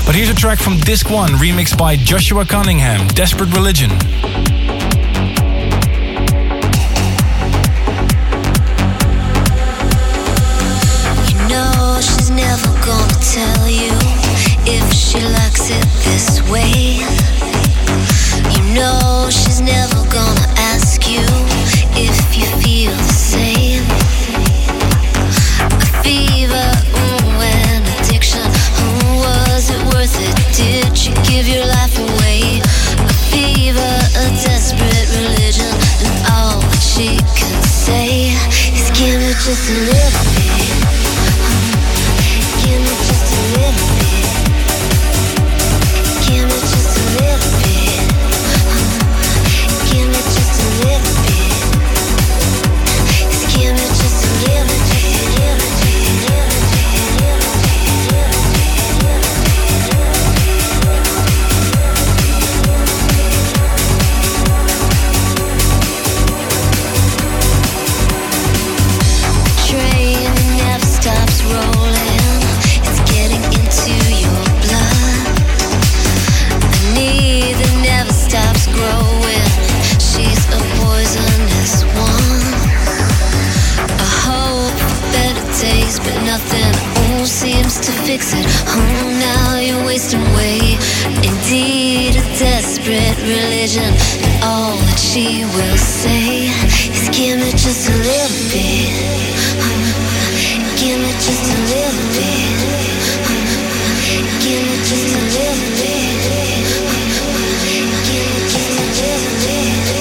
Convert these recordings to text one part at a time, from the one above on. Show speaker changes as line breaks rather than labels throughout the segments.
But here's a track from Disc 1, remixed by Joshua Cunningham, Desperate Religion.
You know she's never gonna tell you if she likes it this way. You know she's never gonna ask you if you feel the same. A fever, an addiction, was it worth it? Did you give your life away? A fever, a desperate religion, and all that she can say is give me just a little bit. Give me just a little bit. Give me just a little bit. Give me just a little bit. Give me just a little bit. But nothing seems to fix it. Oh, now you're wasting away. Indeed, a desperate religion, and all that she will say is give me just a little bit. Give me just a little bit. Give me just a little bit. Give me just a little bit.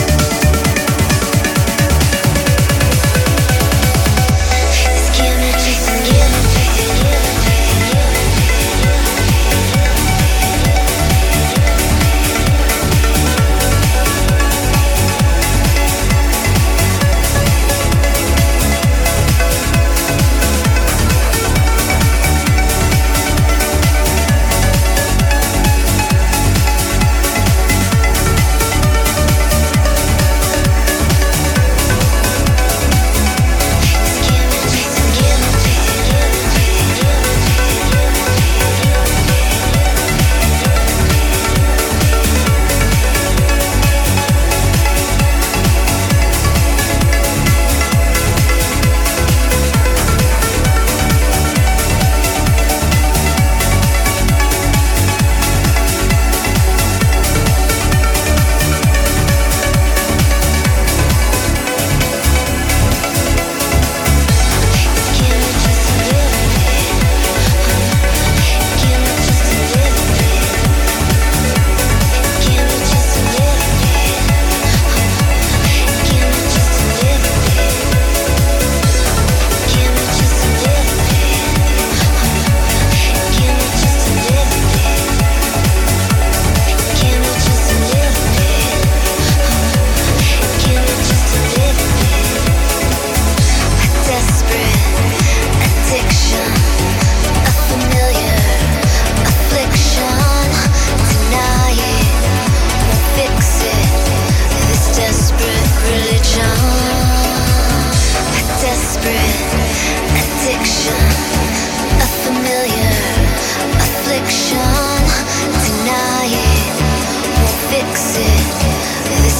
Give me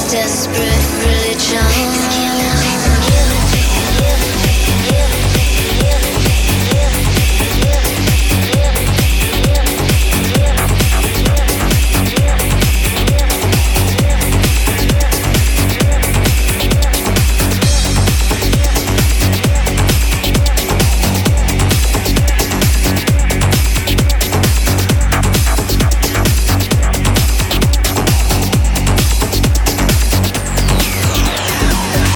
desperate religion.